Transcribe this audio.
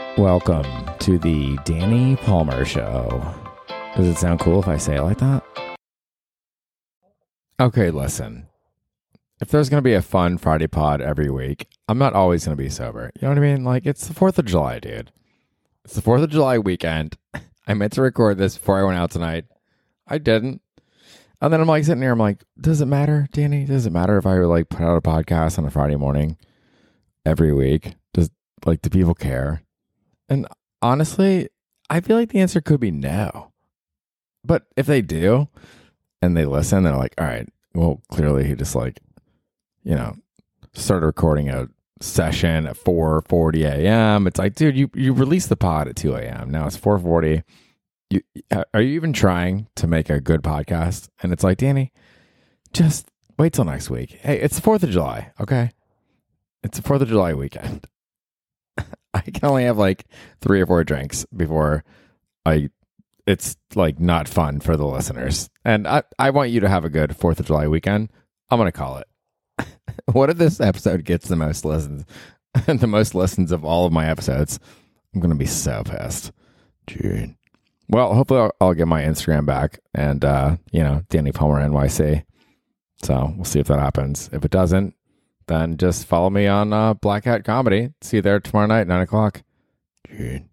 Welcome to the Danny Palmer Show. Does it sound cool if I say it like that? Okay, listen. If there's going to be a fun Friday pod every week, I'm not always going to be sober. You know what I mean? Like, it's the 4th of July, dude. It's the 4th of July weekend. I meant to record this before I went out tonight. I didn't. And then I'm like sitting here, I'm like, does it matter, Danny? Does it matter if I like put out a podcast on a Friday morning every week? Do people care? And honestly, I feel like the answer could be no. But if they do and they listen, they're like, all right, well, clearly he just started recording a session at 4:40 a.m. It's like, dude, you released the pod at 2 a.m. Now it's 4:40. Are you even trying to make a good podcast? And it's like, Danny, just wait till next week. Hey, it's the 4th of July, okay? It's the 4th of July weekend. I can only have like 3 or 4 drinks before it's like not fun for the listeners. And I want you to have a good 4th of July weekend. I'm going to call it. What if this episode gets the most listens and the most listens of all of my episodes? I'm going to be so pissed. Dude. Well, hopefully I'll get my Instagram back and, Danny Palmer NYC. So we'll see if that happens. If it doesn't, then just follow me on Black Hat Comedy. See you there tomorrow night, 9 o'clock. Dude.